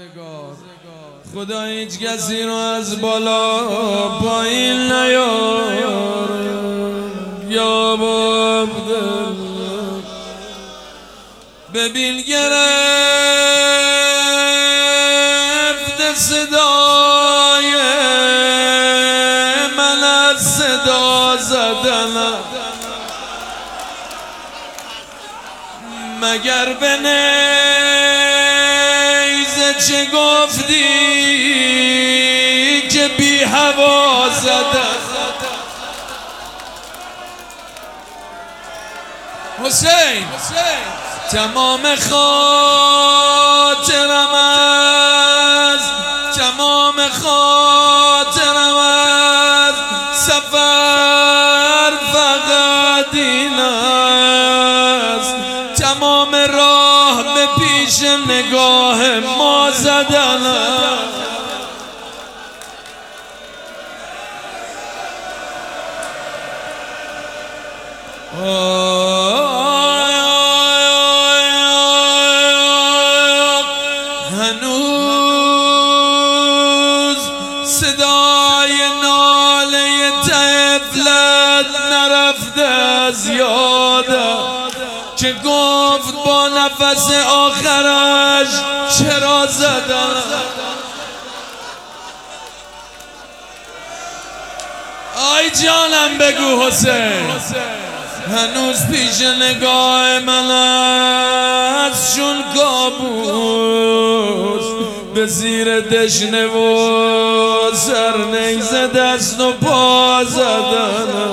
خدا هیچ کسی رو از بالا پایین نیار یا باب دل. ببین گرفت صدای من از صدا زدن، مگر به نیزه چه گفتی که بی هوا زدن. حسین تمام خاطرم از سفر فقط این است، تمام راه به پیش نگاه ما زدن. هنوز صدای ناله طفلت نرفته از یادم که گفت با نفس آخرش چرا زدن. آی جانم بگو حسین، هنوز پیش نگاه من است چون کابوس، به زیر دشنه و سر نیزه دست و پا زدن.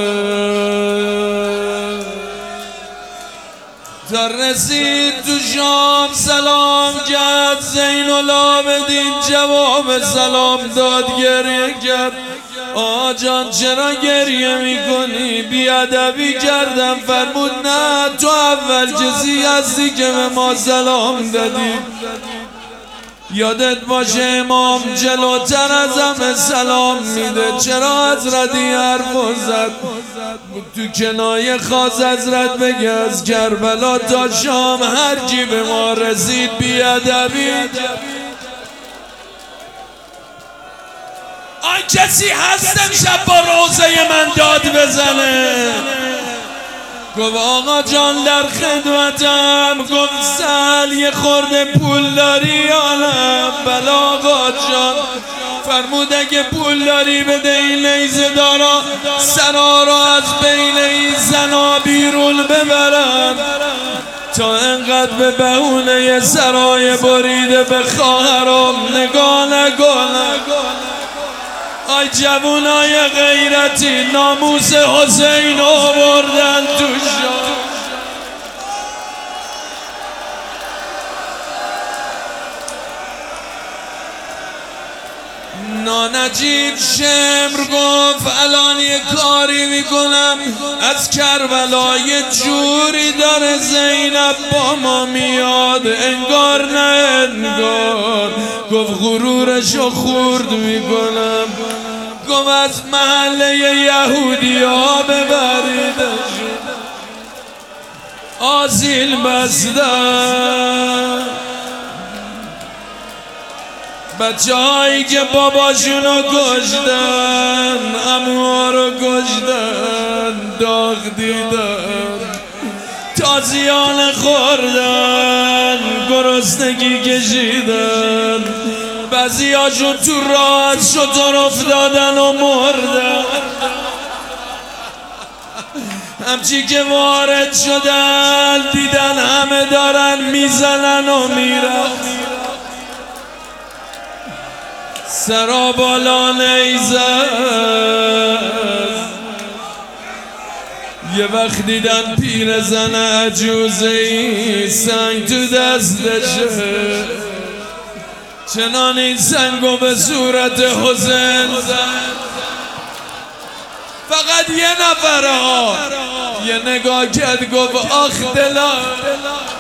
تا رسید تو شام سلام کرد، زین العابدین جواب سلام داد، گریه کرد. آقا جان چرا گریه میکنی؟ بیادبی کردم. فرمود نه، تو اول کسی هستی که به ما سلام دادی. یادت باشه امام جلوتر از همه سلام میده. چرا حضرتی حرف زد؟ تو کنایه خواست حضرت بگه از کربلا تا شام هر کی به ما رسید بیادبی. آن کسی هست امشب با روزه من داد بزنه؟ گفت آقا جان در خدمتم. گفت سل یه خورده پول داری آنم؟ بله آقا جان. فرمود اگه پول داری بده این نیزه دارا سرا را از بین این زنا بیرون ببرم، تا انقدر به بهونه سرای بریده به خواهرم نگاه نکنم. آی جوونای غیرتی ناموس حسین آوردن تو شام. نانجیب شمر گفت الان یه کاری میکنم از کربلا یه جوری داره زینب با ما میاد انگار نه انگار. گفت غرورشو خورد میکنم. گفت از محله یهودی ها ببریدش آسیل بستن. بچه هایی که باباشونو کشتن، عموها رو کشتن، داغ دیدن، تازیان خوردن، گرسنگی کشیدن، بعضی هاشون تو راه شتر افتادن و مردن. همچی که وارد شدن دیدن همه دارن میزنن و میرن. سرا بالا نیزه یه وقت دیدن پیر زن عجوزه‌ای سنگ تو دستشه، چنان این سنگو به صورت حسین زد. فقط یه نفره ها یه نگاه کرد گفت آخ دلا